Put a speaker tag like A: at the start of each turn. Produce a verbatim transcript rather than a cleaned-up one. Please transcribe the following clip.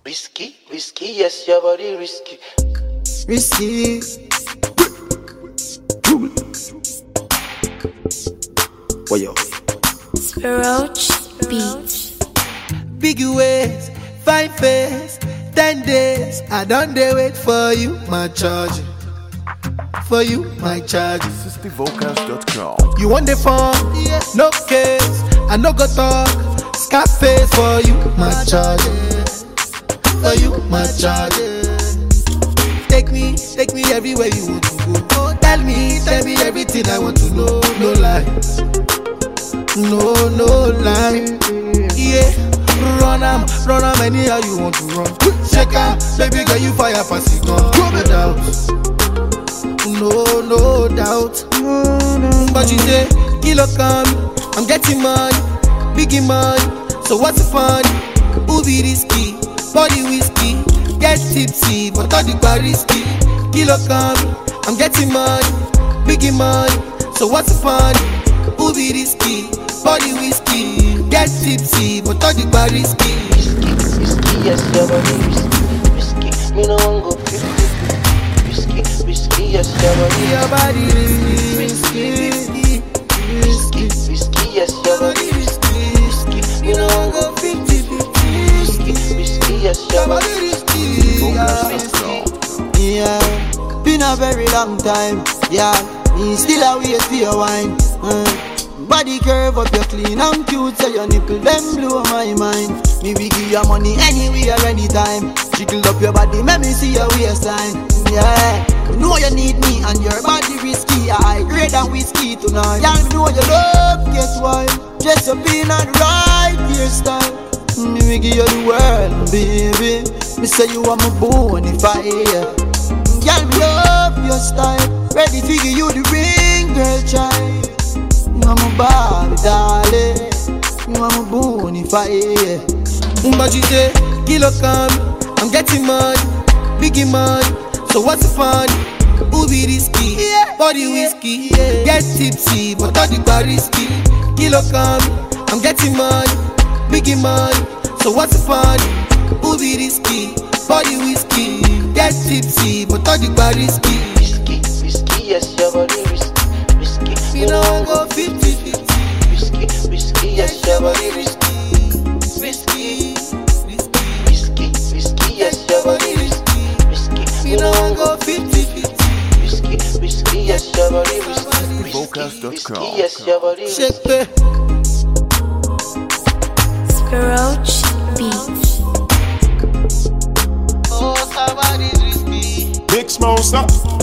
A: Risky, risky, yes, your body risky.
B: Risky.
C: What yo?
D: Roach Beats.
B: Big ways, fine face, ten days. I don't dare wait for you, my charge. For you, my charge.
E: sixty vocals dot com.
B: You want the phone? Yeah. No case. I no go talk. Scarface for you, my charge. For you, my charge. Take me, take me everywhere you want to go. Oh, tell me, tell me everything I want to know. No lies, no, no lie. Yeah, run am, run am anyhow you want to run. Shake am, baby girl you fire pass it gun. No doubt, no, no doubt. But you say, kilo come, I'm getting money, biggie money. So what's the fun? Who be risky? Body whiskey, get tipsy, but all the bar risky. Kilo come, I'm getting money, biggie money. So what's the fun? Who be risky? Body whiskey, get tipsy, but all the bar risky.
A: Risky, risky, yes, your body risky. Risky, me no one go fifty. Risky, risky, yes, your body.
B: Your body risky, risky,
A: Risky, risky, yes, your body risky. Risky, me no one go fifty. Risky, risky, yes, your body risky.
E: vocals dot com.
F: Yeah, been a very long time. Yeah, me still a wait for your wine. Uh, body curve up, you clean and cute, so your nipple them blow my mind. Me we give you money anywhere, anytime. Jiggle up your body, make me see your waistline. Yeah, you know you need me and your body risky. I grade and whiskey tonight. Yeah, you know you love, guess why? Dress up in a right hairstyle. Me we give you the world, baby. Me say you are my bonafide. Girl, me love your style. Ready to give you the ring, girl, child. You are my Barbie, darling. You are my bonafide.
B: but you say, kilo come, I'm getting money, biggie money. So what's the fun? Who be risky? Yeah. Body whiskey, yeah. Get tipsy, but all the bar risky. Kilo come, I'm getting money, biggie money. So what's the fun? Who be risky? Body whiskey, get tipsy, but all the bar risky.
A: Risky, risky, yes, your body risky. Risky,
B: You know I go fifty fifty.
A: risky, risky, yes, your body risky.
B: Risky, risky.
A: Risky, risky, yes, your body risky. Risky,
B: You know I go fifty fifty.
A: risky, risky, yes, your body risky.
E: vocals dot
A: Risky,
E: com.
A: yes, your body risky.
B: Shake me.
D: Roach Beats.
B: Oh, somebody's risky.
E: Big Smosa.